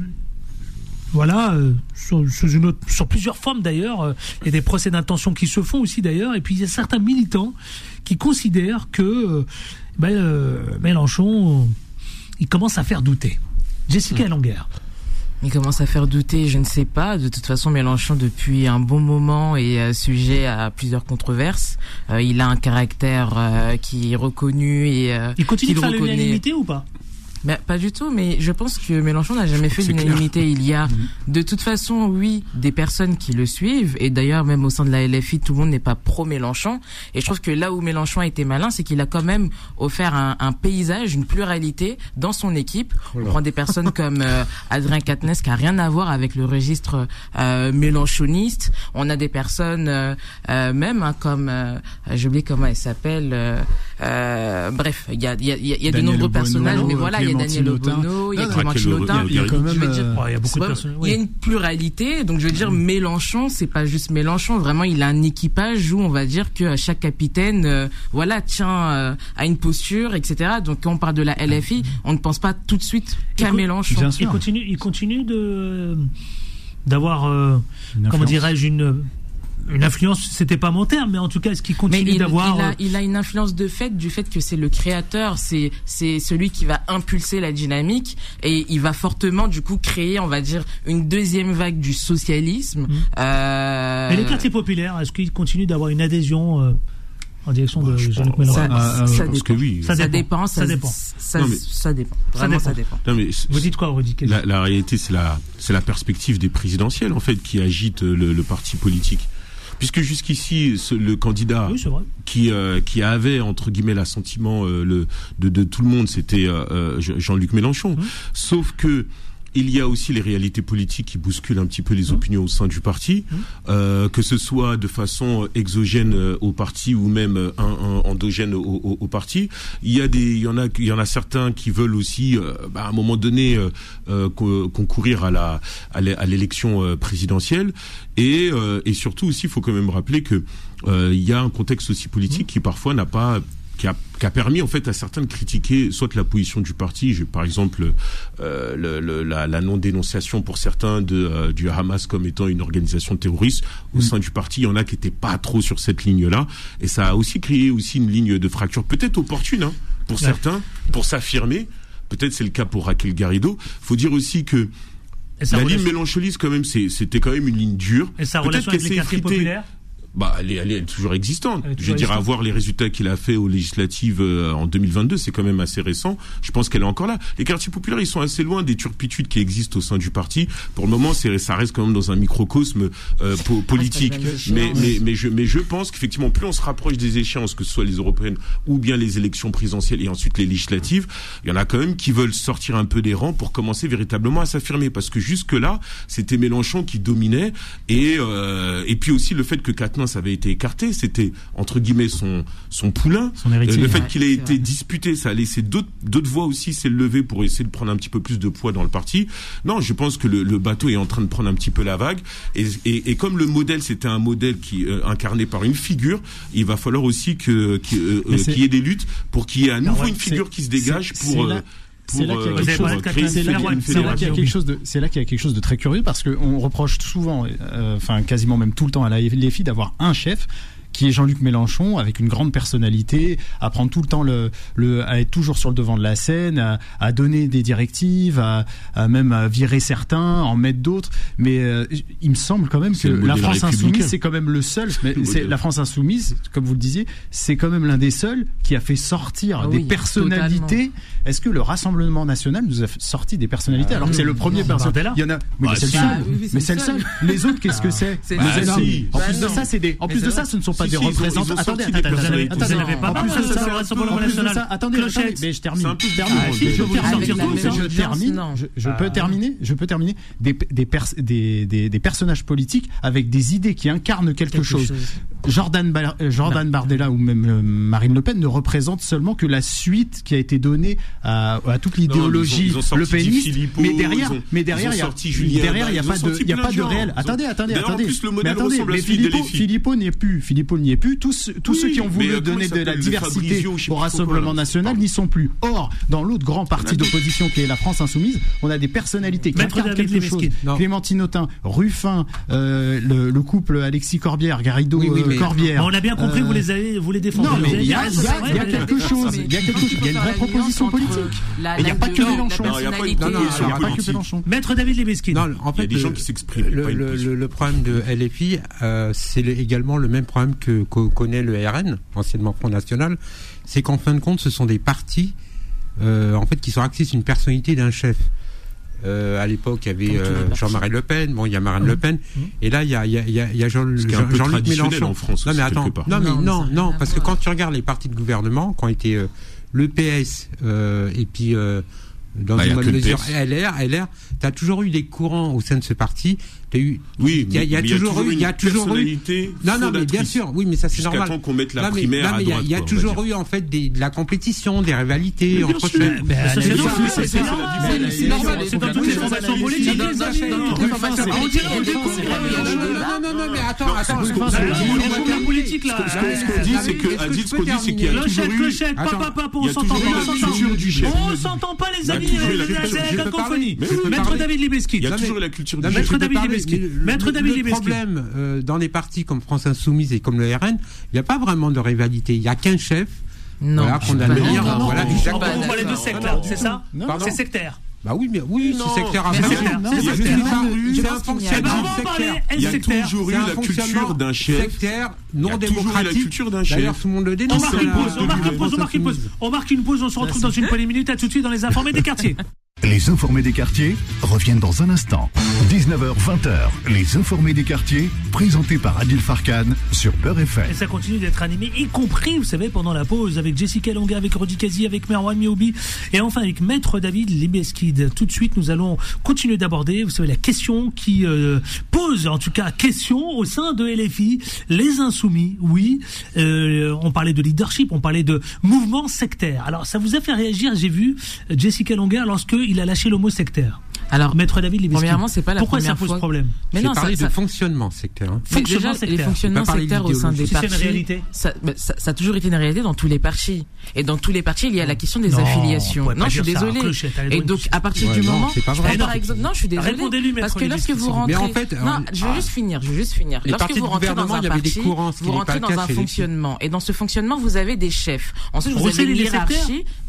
voilà, euh, sur, sur, une autre, sur plusieurs formes d'ailleurs, euh, il y a des procès d'intention qui se font aussi d'ailleurs, et puis il y a certains militants qui considèrent que euh, ben, euh, Mélenchon, il commence à faire douter. Jessica mmh. Longuer. Il commence à faire douter, je ne sais pas. De toute façon, Mélenchon, depuis un bon moment, est euh, sujet à plusieurs controverses. Euh, il a un caractère euh, qui est reconnu et euh, il continue de faire reconnaît... l'unanimité ou pas? Ben, pas du tout, mais je pense que Mélenchon n'a jamais fait l'unanimité. Il y a, de toute façon, oui, des personnes qui le suivent, et d'ailleurs, même au sein de la L F I, tout le monde n'est pas pro-Mélenchon. Et je trouve que là où Mélenchon a été malin, c'est qu'il a quand même offert un, un paysage, une pluralité dans son équipe. On prend des personnes comme euh, Adrien Quatennens, qui a rien à voir avec le registre euh, mélenchoniste. On a des personnes, euh, euh, même, hein, comme, euh, j'ai oublié comment elle s'appelle, euh, euh, bref, il y a, il y a, il y a de nombreux Bono, personnages, mais voilà, il y a Daniel Obono, il y a Clémentine Autain. Il y a quand même, je veux dire, euh, il y a beaucoup de personnes. Il y a une pluralité, donc je veux dire, Mélenchon, c'est pas juste Mélenchon, vraiment, il a un équipage où on va dire que chaque capitaine, euh, voilà, tient euh, à une posture, et cetera. Donc quand on parle de la L F I, on ne pense pas tout de suite qu'à Mélenchon. Il continue, il continue de d'avoir, euh, comment dirais-je, une Une influence, c'était pas mon terme, mais en tout cas, est-ce qu'il continue il, d'avoir... Il a, il a une influence de fait, du fait que c'est le créateur, c'est, c'est celui qui va impulser la dynamique, et il va fortement, du coup, créer, on va dire, une deuxième vague du socialisme. Mmh. Euh... Mais les quartiers populaires, est-ce qu'il continue d'avoir une adhésion euh, en direction de Jean-Luc Mélenchon? Ça, ah, ça, parce que oui. ça, ça dépend. Ça dépend. Ça, non, mais, ça dépend. Vraiment, ça dépend. Ça dépend. Non, mais vous dites quoi, Rudy? la, la réalité, c'est la, c'est la perspective des présidentielles, en fait, qui agite le, le parti politique. Puisque jusqu'ici, ce, le candidat oui, qui euh, qui avait entre guillemets l'assentiment euh, le de, de tout le monde, c'était euh, Jean-Luc Mélenchon. Mmh. Sauf que il y a aussi les réalités politiques qui bousculent un petit peu les opinions au sein du parti, mmh. euh, que ce soit de façon exogène au parti ou même un, un, endogène au, au, au parti. Il y a des, il y en a, il y en a certains qui veulent aussi, euh, bah, à un moment donné, euh, concourir à la, à l'élection présidentielle. Et, euh, et surtout aussi, il faut quand même rappeler que euh, il y a un contexte aussi politique mmh. qui parfois n'a pas Qui a, qui a permis en fait à certains de critiquer soit la position du parti, j'ai, par exemple euh, le, le, la, la non-dénonciation pour certains de, euh, du Hamas comme étant une organisation terroriste au mmh. sein du parti. Il y en a qui n'étaient pas trop sur cette ligne-là, et ça a aussi créé aussi une ligne de fracture, peut-être opportune hein, pour ouais. certains, pour s'affirmer. Peut-être c'est le cas pour Raquel Garrido. Faut dire aussi que la relation... ligne mélenchoniste quand même, c'est, c'était quand même une ligne dure. Et sa relation avec les quartiers populaires. Bah, elle est, elle est, elle est toujours existante. Elle est toujours Je veux dire, existante. à voir les résultats qu'il a fait aux législatives euh, en deux mille vingt-deux, c'est quand même assez récent. Je pense qu'elle est encore là. Les quartiers populaires, ils sont assez loin des turpitudes qui existent au sein du parti. Pour le moment, c'est, ça reste quand même dans un microcosme euh, po- politique. Mais, mais, mais je, mais je pense qu'effectivement, plus on se rapproche des échéances, que ce soit les européennes ou bien les élections présidentielles et ensuite les législatives, il y en a quand même qui veulent sortir un peu des rangs pour commencer véritablement à s'affirmer. Parce que jusque-là, c'était Mélenchon qui dominait et, euh, et puis aussi le fait que Quatennens avait été écarté, c'était entre guillemets son son poulain. Son héritier. Euh, le fait Ouais, qu'il ait c'est été vrai. disputé, ça a laissé d'autres d'autres voix aussi s'élever pour essayer de prendre un petit peu plus de poids dans le parti. Non, je pense que le, le bateau est en train de prendre un petit peu la vague. Et, et, et comme le modèle, c'était un modèle qui euh, incarné par une figure, il va falloir aussi que qu'il euh, Mais euh, c'est- qu'il y ait des luttes pour qu'il y ait à nouveau ouais, une figure c'est- qui se dégage c'est- pour c'est là- euh, C'est là pour, qu'il y a euh, quelque Vous avez chose. parlé de C'est là, Catherine c'est là qu'il y a Ferrand. quelque chose de, c'est là qu'il y a quelque chose de très curieux parce qu'on reproche souvent, euh, enfin quasiment même tout le temps à la L F I d'avoir un chef qui est Jean-Luc Mélenchon, avec une grande personnalité, à prendre tout le temps le, le à être toujours sur le devant de la scène, à, à donner des directives, à, à même à virer certains, en mettre d'autres. Mais euh, il me semble quand même que C'est le la modèle France républicain. insoumise, c'est quand même le seul. Mais Le c'est modèle. la France insoumise, comme vous le disiez, c'est quand même l'un des seuls qui a fait sortir Ah des oui, personnalités. Est-ce que le Rassemblement national nous a sorti des personnalités alors que c'est le premier non, personnage? Bardella. Il y en a, mais Bah, c'est le si. seul. Ah, oui, oui, Mais c'est le seul. Les autres, qu'est-ce que c'est? C'est Bah, le seul. si. En Bah, plus de non. ça, c'est des. En Mais plus c'est de vrai. ça, ce ne sont pas Si, des si, ils ont- représentants. ils ont Attendez, sorti des attendez, Vous attendez, avez- attendez. vous n'avez pas En parlé plus de de ça, ça au Rassemblement en plus de national. ça, attendez, Clochette. attendez, mais je termine. C'est un peu Je termine. Ah, Je je je vous laisse termine. sortir tous, Je- hein. Je termine. Non. Je je Ah. peux terminer. Je peux terminer. Des des pers- des des des personnages politiques avec des idées qui incarnent quelque Quelque chose. chose. Jordan, Ba- euh, Jordan Bardella ou même euh, Marine Le Pen ne représentent seulement que la suite qui a été donnée à, à toute l'idéologie ils ont- ils ont sorti le péniste. Di Filippo, Mais derrière, ils ont- mais ils derrière, ont il y a, sorti Julien derrière, il y a Bas, pas ils ont de, il y a sorti pas plein de de gens. réel. Ils ont- Attendez, attendez, D'ailleurs, en attendez. plus, le Mais modèle attendez, ressemble à mais celui de Philippot, L F I. Philippot n'y est plus. Philippot n'y est plus. Tous, tous Oui, ceux qui ont mais voulu comment donner il de la s'appelle, le diversité Fabrizio, je sais au plus Rassemblement quoi, là. national n'y sont plus. Or, dans l'autre grand parti d'opposition qui est la France insoumise, on a des personnalités qui Maître incarnent David quelque chose. Lebeskin. Non. Clémentine Autain, Ruffin, euh, le, le couple Alexis Corbière, Garrido Oui, oui, euh, mais- Corbière. Bon, on a bien compris, Euh, vous les avez, vous les défendez. non, mais Vous avez il y a, raison, il y a- c'est vrai, il y a mais- quelque chose, il y a quelque chose, il y a une vraie proposition politique. La, Et il y a la- pas que la- Mélenchon. la Non, il y a pas une- personnalité, Non, non, sur il n'y a la pas que politique. Mélenchon. Maître David Lebeskin. Non, en Il y a fait, des gens le- qui s'expriment. Le, pas une le, position. le- le problème de L F I, euh, c'est le- également le même problème que, que connaît le R N, anciennement Front National, c'est qu'en fin de compte, ce sont des partis euh, en fait qui sont axés sur une personnalité d'un chef. Euh, à l'époque, il y avait Comme tous les euh, partis. Jean-Marie Le Pen, bon, il y a Marine Le Pen, et là, il y a, il y a, il y a, il y a Jean, Ce qui est un peu Jean, Jean-Luc traditionnel Mélenchon. en France non, mais aussi, attends, quelque part. non, mais Non, mais non, ça n'a non, rien à parce que voir. quand tu regardes les partis de gouvernement, quand était euh, le P S euh, et puis euh, dans Bah, y une a bonne que le mesure P S. L R, L R, t'as toujours eu des courants au sein de ce parti. T'as eu, Oui, il y a, il y a mais toujours eu, il y a une toujours eu. personnalité Non, non, mais bien fondatrice. sûr, oui, mais ça c'est Jusqu'à normal. temps qu'on mette la Non, mais- primaire non, à mais il y a- droite, il y a, quoi, on va toujours dire. eu en fait des, de la compétition, des rivalités Mais bien entre sûr, chefs. mais Ça, ça, c'est c'est normal, normal, c'est- c'est c'est- normal, c'est- c'est c'est normal, normal, c'est dans toutes les formations politiques, les amis. Non, On non, dirait qu'on découvre. non, non, non, mais attends, attends. ce qu'on- Ah, ce qu'on on dit, est sur la politique, là. Ce qu'on- ce qu'on dit, c'est que, Est-ce que Adil, je ce peux qu'on dit, c'est qu'il y a terminer toujours Clochette, eu, clochette, Attends. papa, papa, il on y a s'entend toujours eu pas, la on s'entend. culture du chef. On s'entend pas, les Il y a amis. toujours eu la les culture- amis, je la peux cacophonie. parler, mais je peux Maître parler. David Lebeskin. Il y a Non, mais- toujours eu la culture Non, du mais chef. Maître je peux David parler, Lebeskin. mais le- Maître le- David Le Lebeskin. problème euh, dans les partis comme France Insoumise et comme le R N, il n'y a pas vraiment de rivalité. Il n'y a qu'un chef. Non, Voilà, je qu'on suis a pas le lire, d'accord. voilà, Je suis exactement. pas Vous parlez de d'accord. secte, là, c'est ça Pardon. C'est sectaire. Bah oui, mais oui, Non. c'est sectaire à Mais faire. c'est sectaire, Non, c'est je sectaire. suis pas- Je c'est un pense qu'il y a- Eh ben, fonctionnement on va en parler, sectaire. elle Il y a sectaire. toujours eu C'est un la culture fonctionnement d'un chef. sectaire, Il y non a toujours eu la démocratique. culture d'un D'ailleurs, chef. tout le monde le On dénonce. marque une euh, pause, on marque une de pause, on marque une pause. On marque une pause, on se retrouve dans une poignée de minutes. À tout de suite dans les informés des quartiers. Les informés des quartiers reviennent dans un instant. dix-neuf heures vingt, les informés des quartiers, présentés par Adil Farkan sur Beurre F M. Et ça continue d'être animé, y compris, vous savez, pendant la pause, avec Jessica Longa, avec Rodi Kazi, avec Merwan Mioubi, et enfin avec Maître David Lebeskin. Tout de suite, nous allons continuer d'aborder, vous savez, la question qui euh, pose, en tout cas, question au sein de L F I, les insoumis, oui, euh, on parlait de leadership, on parlait de mouvement sectaire. Alors, ça vous a fait réagir, j'ai vu, Jessica Longa, lorsqu'il a lâché le mot sectaire. Alors, Maître David Lebeskin. premièrement, c'est pas la Pourquoi première ça pose fois. problème? Mais J'ai non, ça, parlé ça, de fonctionnement sectaire. hein. mais Fonctionnement déjà, les sectaire. fonctionnements On va parler sectaires au sein des Si c'est une partis, réalité. ça, bah, ça, ça a toujours été une réalité dans tous les partis. Et dans tous les partis, il y a la question des Non, affiliations. on pourrait Non, pas je suis dire ça, désolée. Clochette, allez, Et donc, donc, à partir Ouais, du non, moment, c'est pas je vrai. prends par exemple, non, je suis désolée. Répondez-lui, Maître Parce que lorsque Lebeskin. vous rentrez, Mais en fait, non, euh, je veux juste finir, je veux juste finir. Les Lorsque partis vous de rentrez dans gouvernement, un il y avait des parti, courants, ce qui vous n'est rentrez pas le dans cas un chez les filles. fonctionnement. Et dans ce fonctionnement, vous avez des chefs. Ensuite, vous avez Roussel, une il est sectaire hiérarchie.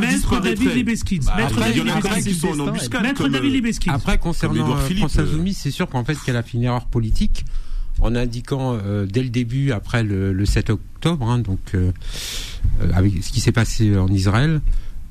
Maître David Libeskind. Bah, Maître après, il y David en a quand même qui Libeskind. sont en embuscade. Maître comme, David Libeskind. Après, concernant Édouard euh, Philippe, Françoise euh, Oumy, c'est sûr qu'en fait qu'elle a fait une erreur politique en indiquant euh, dès le début, après le, le sept octobre, hein, donc euh, avec ce qui s'est passé en Israël,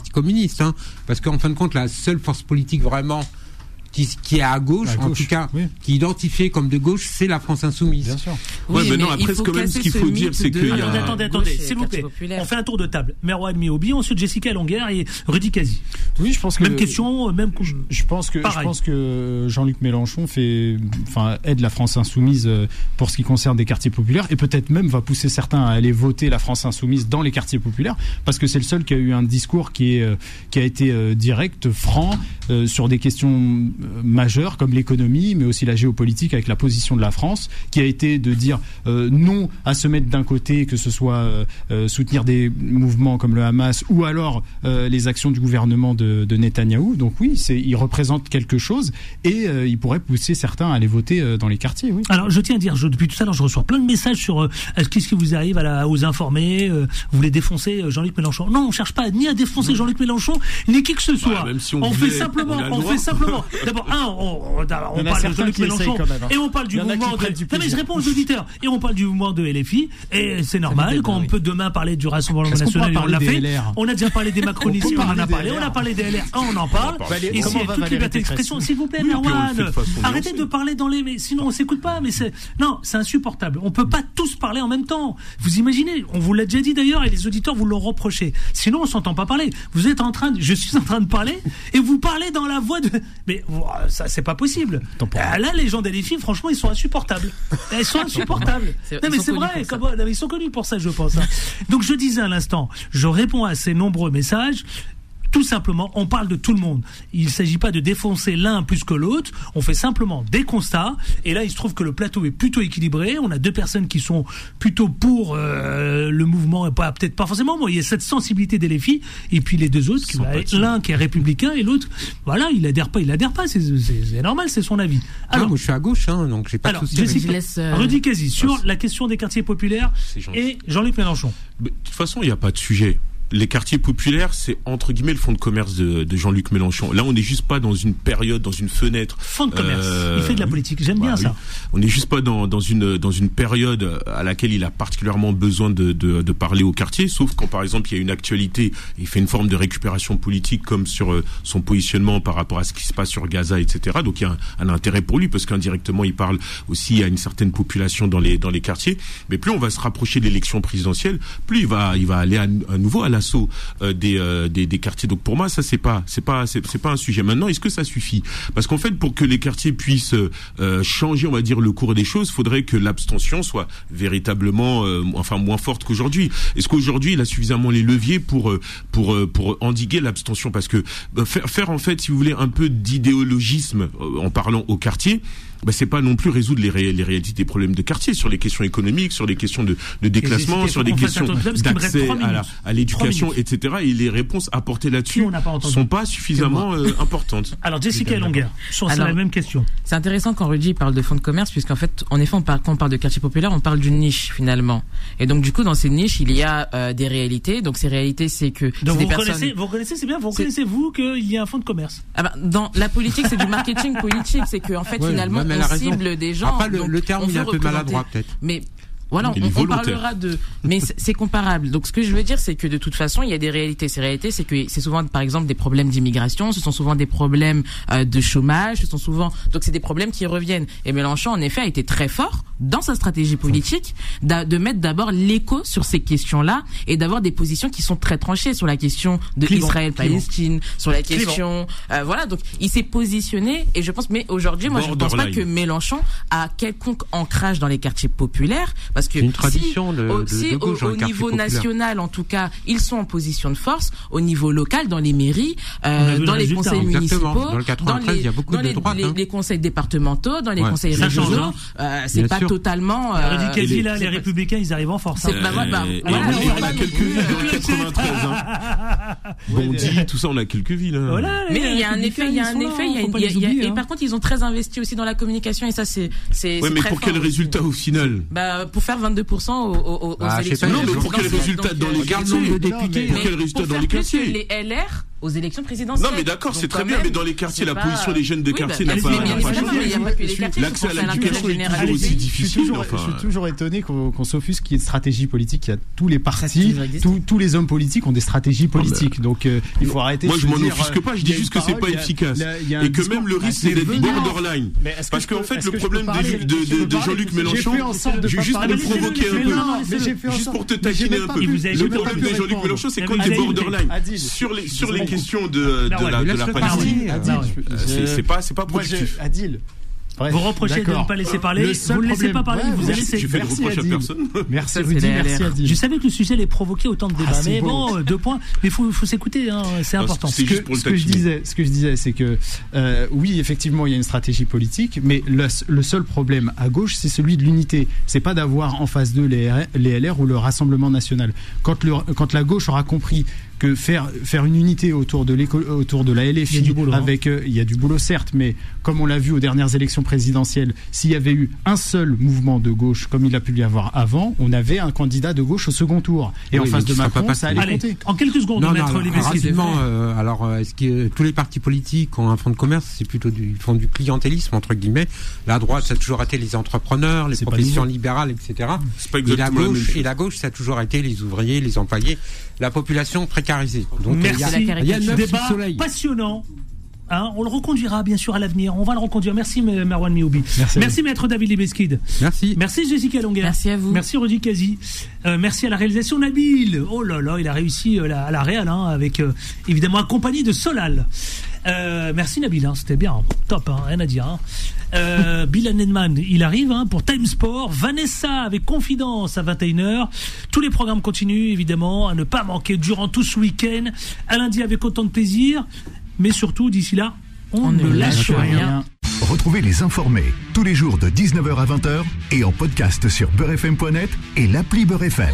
Parti communiste, hein, parce qu'en fin de compte, la seule force politique vraiment qui, qui est à gauche, à en gauche, tout cas, oui. qui est identifié comme de gauche, c'est la France insoumise. Bien sûr. Ouais, Oui, mais non, mais après, il faut quand même, ce qu'il casser faut ce dire, mythe c'est de- qu'il y a... Alors, attendez, attendez, Gauche et s'il vous plaît. quartier populaire. On fait un tour de table. Merwan Miobi, ensuite Jessica Longuerre et Rudy Kazi. Oui, je pense que Même question, même. Je, je pense que Pareil. je pense que Jean-Luc Mélenchon fait, enfin, aide la France insoumise euh, pour ce qui concerne des quartiers populaires et peut-être même va pousser certains à aller voter la France insoumise dans les quartiers populaires parce que c'est le seul qui a eu un discours qui est euh, qui a été euh, direct, franc euh, sur des questions euh, majeures comme l'économie, mais aussi la géopolitique avec la position de la France, qui a été de dire euh, non à se mettre d'un côté, que ce soit euh, euh, soutenir des mouvements comme le Hamas ou alors euh, les actions du gouvernement de, de Netanyahou. Donc oui, c'est, il représente quelque chose et euh, il pourrait pousser certains à aller voter euh, dans les quartiers. Oui. Alors, je tiens à dire, je, depuis tout à l'heure, je reçois plein de messages sur euh, qu'est-ce qui vous arrive à, la, aux informés, euh, vous voulez défoncer euh, Jean-Luc Mélenchon. Non, on cherche pas ni à défoncer Jean-Luc Mélenchon, ni qui que ce soit. Bah, même si on on voulait, fait simplement, on a le on droit. fait simplement. D'abord, un, on, on, on Il y en a parle de certains Jean-Luc qui essayent Mélenchon quand même, hein. et on parle du Il y en a qui mouvement de. prennent du Non mais je plaisir. réponds aux auditeurs et on parle du mouvement de L F I et c'est normal débat, quand on oui. peut demain parler du Rassemblement Est-ce qu'on national et pourra on l'a parler fait. des L R? On a déjà parlé des macronistes, On peut on en a parler parlé, des on L R. a parlé des L R, on en parle. Valérie, Et comment si va toute Valérie liberté Pécresse? d'expression, s'il vous plaît, Oui, puis on le Merwan, fait de façon arrêtez nuancée. de parler dans les, mais sinon on s'écoute pas, mais c'est, non, c'est insupportable. On peut pas tous parler en même temps. Vous imaginez, on vous l'a déjà dit d'ailleurs et les auditeurs vous l'ont reproché. Sinon on s'entend pas parler. Vous êtes en train de, je suis en train de parler et vous parlez dans la voix de, mais ça c'est pas possible. Euh, là les gens d'L F I, franchement ils sont insupportables. Ils sont insupportables. C'est- Non ils mais sont c'est connus vrai, pour ça. comment- non, mais ils sont connus pour ça je pense. hein. Donc je disais à l'instant, je réponds à ces nombreux messages. Tout simplement, on parle de tout le monde. Il ne s'agit pas de défoncer l'un plus que l'autre. On fait simplement des constats. Et là, il se trouve que le plateau est plutôt équilibré. On a deux personnes qui sont plutôt pour euh, le mouvement, et pas peut-être pas forcément. Moi, il y a cette sensibilité des L F I. Et puis les deux autres, qui, Sympathie. l'un qui est républicain et l'autre, voilà, il adhère pas, il adhère pas. C'est, c'est, c'est normal, c'est son avis. Alors, Alors, moi, je suis à gauche, hein, donc j'ai pas alors de souci. avec Jessica, Je laisse, euh, Rudy Kazi, sur Ah, la question des quartiers populaires C'est gentil. et Jean-Luc Mélenchon. Mais de toute façon, il n'y a pas de sujet. Les quartiers populaires, c'est entre guillemets le fonds de commerce de, de Jean-Luc Mélenchon. Là, on n'est juste pas dans une période, dans une fenêtre. Fonds de commerce. Euh, Il fait de la oui. politique. J'aime bien Bah, ça. oui. On n'est juste pas dans, dans une dans une période à laquelle il a particulièrement besoin de, de, de parler au quartier, sauf quand par exemple il y a une actualité, il fait une forme de récupération politique comme sur euh, son positionnement par rapport à ce qui se passe sur Gaza, et cetera. Donc il y a un, un intérêt pour lui parce qu'indirectement il parle aussi à une certaine population dans les dans les quartiers. Mais plus on va se rapprocher de l'élection présidentielle, plus il va il va aller à, à nouveau à l'assaut euh, des, euh, des des quartiers. Donc pour moi ça c'est pas c'est pas c'est, c'est pas un sujet. Maintenant est-ce que ça suffit? Parce qu'en fait pour que les quartiers puissent euh, changer on va dire le cours des choses, faudrait que l'abstention soit véritablement euh, enfin moins forte qu'aujourd'hui. Est-ce qu'aujourd'hui il a suffisamment les leviers pour pour pour endiguer l'abstention? Parce que euh, faire faire en fait si vous voulez un peu d'idéologisme euh, en parlant au quartier, bah, c'est pas non plus résoudre les, ré- les réalités des problèmes de quartier sur les questions économiques, sur les questions de, de déclassement, Jessica, sur les faut qu'on fasse questions un tour de table, parce qu'il me reste d'accès trois à, la- minutes. à l'éducation, Trois minutes. et cetera. Et les réponses apportées là-dessus Qui on n'a pas entendu sont pas suffisamment euh, importantes. Alors Jessica Longuerre, sur c'est Alors, la même question. C'est intéressant quand Rudy parle de fonds de commerce, puisqu'en fait, en effet, on parle, quand on parle de quartier populaire, on parle d'une niche finalement. Et donc du coup, dans ces niches, il y a euh, des réalités. Donc ces réalités, c'est que Donc c'est vous des reconnaissez, personnes. vous reconnaissez, c'est bien, vous C'est- reconnaissez vous qu'il y a un fonds de commerce. Ah ben, dans la politique, c'est du marketing politique. C'est que en fait, Ouais, finalement, mais elle on a raison. cible des gens. Après, le, donc le terme on il est veut un peu représenter- maladroit peut-être. Mais voilà, Il est on, on volontaire. parlera de, mais c'est c'est comparable. Donc, ce que je veux dire, c'est que de toute façon, il y a des réalités. Ces réalités, c'est que c'est souvent, par exemple, des problèmes d'immigration, ce sont souvent des problèmes euh, de chômage, ce sont souvent, donc c'est des problèmes qui reviennent. Et Mélenchon, en effet, a été très fort dans sa stratégie politique d'a- de mettre d'abord l'écho sur ces questions-là et d'avoir des positions qui sont très tranchées sur la question de Clivant, Israël-Palestine, sur la Clivant. question, euh, voilà. Donc, il s'est positionné et je pense, mais aujourd'hui, moi, je ne pense pas Borderline. que Mélenchon a quelconque ancrage dans les quartiers populaires parce que C'est une si- tradition de, de, aussi de au, gauche dans au les quartiers niveau populaires. national, en tout cas, ils sont en position de force. Au niveau local, dans les mairies, On a euh, vu dans le les résultat. conseils Exactement. municipaux, Dans le quatre-vingt-treize, les, il y a beaucoup dans de les, droite, les, hein. les conseils départementaux, dans les Ouais. conseils Ça change, régionaux, hein. euh, c'est Bien pas sûr. totalement. Euh, Rudy Kazi, les- là, les c'est pas- Républicains, ils arrivent en force. c'est- hein. bah, bah, bah, Et- et voilà, on- et on on va a pas quelques non villes plus, dans le euh, quatre-vingt-treize, hein. Bondy, tout ça, on a quelques villes, hein. Voilà, les Mais il y a un Républicains, effet, il y a ils un sont là, effet, il y a, faut une- pas il y a- les il y a- oublier, et hein. par contre, ils ont très investi aussi dans la communication et ça, c'est, c'est. Ouais, c'est mais très pour fort quel aussi. résultat au final? Bah, pour faire vingt-deux pour cent aux, aux, aux Bah, je sais élections. pas, Non, mais pour quel présidentielles. résultat Donc, dans euh, les Regarde le quartiers? nombre de Non, députés. mais- Pour Mais quel résultat pour dans faire les plus quartiers? que les L R, aux élections présidentielles. Non, mais d'accord, Donc, c'est très quand bien, même, mais dans les quartiers, la pas- position des jeunes de Oui, quartier bah, n'a pas, mais n'a bien pas évidemment, changé. mais il n'y a pas que les quartiers. L'accès à je pense l'éducation est l'inclusion toujours aussi généralisée. Je suis difficile. toujours, enfin. je suis toujours étonné qu'on qu'on s'offusque qu'il y ait une stratégie politique. Il y a tous les partis, toujours existé. tous, tous les hommes politiques ont des stratégies politiques. Donc euh, il faut arrêter. Moi, de je se m'en dire, offusque pas, je il y dis a juste une que c'est parole, pas il y a- efficace. il y a- il y a un Et que discours- même le risque, Ah, c'est d'être mais venez. borderline. Mais est-ce que Parce je peux- qu'en fait, est-ce le que je peux problème parler de, Je de, peux de, de parler Jean-Luc J'ai Mélenchon, fait en sorte de j'ai pas juste pour parler. le provoquer un Mais peu. non, non, Mais j'ai fait en Juste sorte- pour te mais j'ai taquiner même un pas peu. pu- vous avez Le même pas problème pu de Jean-Luc répondre. Mélenchon, c'est Mais quand vous il est avez- borderline. Adil. Sur les, sur les Bon. questions de, de Bah ouais, la, de Laisse-le la parler. Palestine, Adil, Bah ouais. je- euh, je- c'est c'est pas, c'est pas Moi, je- productif. Adil. Bref, Vous reprochez de ne d'accord. pas laisser parler, Le seul vous ne laissez problème- pas parler, Ouais, vous merci, laissez. J'ai fait de Merci, reproche à Adil. personne. Merci Ça, c'est Rudy, les merci L R. Adil. Je savais que le sujet allait provoquer autant de débats, Ah, c'est mais beau. bon, euh, deux points. Mais il faut, faut s'écouter, hein, c'est Non, important. c'est Ce juste que, pour le ce que je taquiner. disais, ce que je disais, c'est que euh, oui, effectivement, il y a une stratégie politique, mais le, le seul problème à gauche, c'est celui de l'unité. C'est pas d'avoir en face d'eux les, R- les L R ou le Rassemblement national. Quand, le, quand la gauche aura compris que faire faire une unité autour de l'éco- autour de la L F I, Il y a du boulot, hein. avec euh, il y a du boulot certes, mais comme on l'a vu aux dernières élections présidentielles, s'il y avait eu un seul mouvement de gauche comme il a pu y avoir avant, on avait un candidat de gauche au second tour. Et Oui, en face mais de qui sera Macron, pas ça passé. allait Allez, compter. en quelques secondes, Non, non, maître alors, Libesky. rapidement, euh, alors, euh, est-ce que euh, tous les partis politiques ont un fonds de commerce? C'est plutôt du, ils font du clientélisme, entre guillemets. La droite, ça a toujours été les entrepreneurs, les C'est pas professions nouveau. libérales, et cetera. C'est pas Et la, exactement la même gauche, chose. et la gauche, ça a toujours été les ouvriers, les employés, la population précarisée. Donc, il y a- Merci. il y a neuf sous Débat le soleil. passionnant. Hein, on le reconduira bien sûr à l'avenir. On va le reconduire. Merci M- Marwan Mioubi. Merci. Merci maître David Libeskid. Merci. Merci Jessica Longuer. Merci à vous. Merci Rudy Kazi. Euh, merci à la réalisation Nabil. Oh là là, il a réussi euh, la, à la réal, hein, avec euh, évidemment accompagné de Solal. Euh, merci Nabil, hein, c'était bien, top, hein, rien à dire. Hein. Euh, Bill Nedman, il arrive hein, pour Time Sport. Vanessa avec Confidence à vingt et une heures. Tous les programmes continuent évidemment à ne pas manquer durant tout ce week-end. À lundi avec autant de plaisir, mais surtout d'ici là, on, On ne ne lâche lâche rien. rien. Retrouvez les informés tous les jours de dix-neuf heures à vingt heures et en podcast sur beurre f m point net et l'appli Beurre F M.